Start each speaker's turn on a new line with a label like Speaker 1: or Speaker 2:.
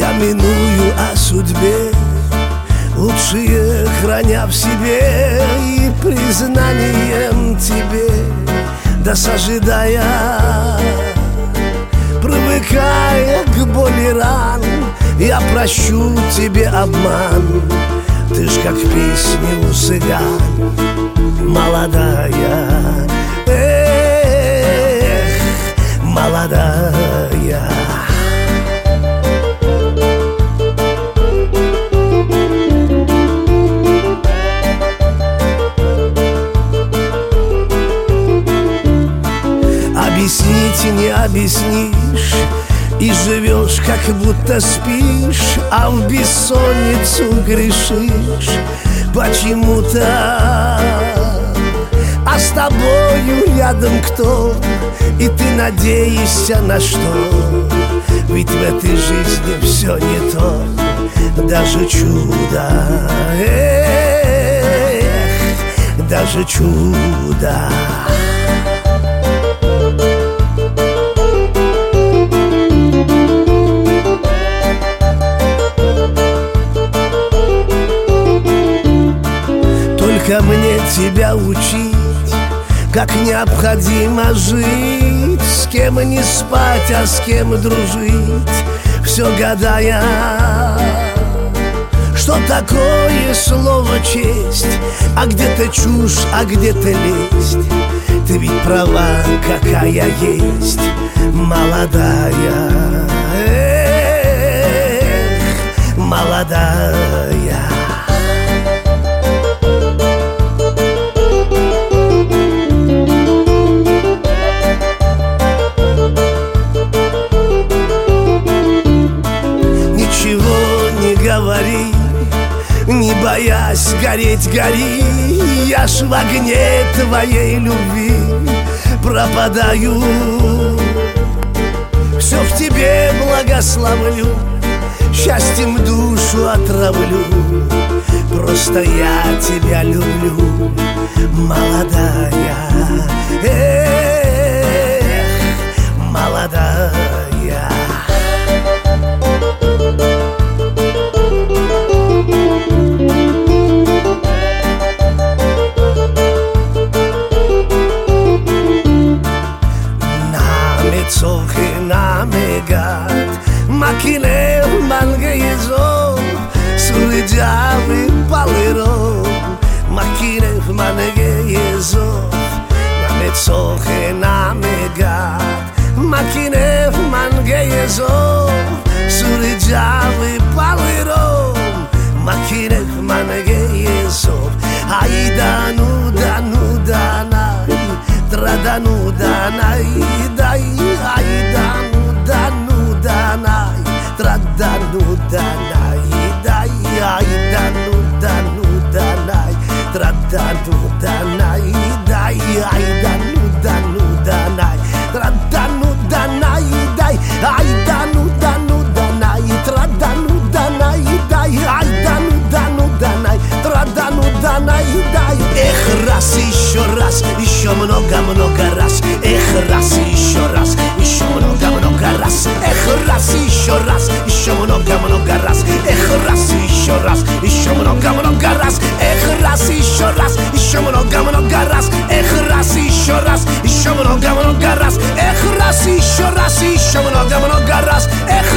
Speaker 1: Помяную о судьбе, лучшие храня в себе, и признанием тебе, да сожидая, привыкая к боли ран, я прощу тебе обман. Ты ж как в песне у цыган, молодая, эх, молодая. Объяснить не объяснишь, и живешь, как будто спишь, а в бессонницу грешишь почему-то. А с тобою рядом кто? И ты надеешься на что? Ведь в этой жизни все не то, даже чудо, эх, даже чудо. Только мне тебя учить, как необходимо жить, с кем не спать, а с кем дружить, все гадая, что такое слово честь, а где-то чушь, а где-то лесть. Ты ведь права, какая есть, молодая, эх, молодая. Говори, не боясь гореть, гори. Я ж в огне твоей любви пропадаю. Все в тебе благословлю, счастьем душу отравлю. Просто я тебя люблю, молодая, эх, молодая. Makine mange yezo Sulijavi palero Makine mange yezo Nametsoche namegat Makine mange yezo Sulijavi palero Makine mange yezo Aidanu danu danai Tradanu danai dai Aidanu danu danai Tradanu danai dai Aidanu danu danai Tradanu danai dai Aidanu danu danai Tradanu danai dai Aidanu danu danai Tradanu danai dai Aidanu danu danai Tradanu danai dai. Эх, раз, еще много раз. Эх, раз, еще много раз. Эх, раз, еще много раз. Эх, раз, еще много раз. Эх, раз, еще много раз. Эх, раз, еще много раз. Эх, раз, еще много раз. Эх,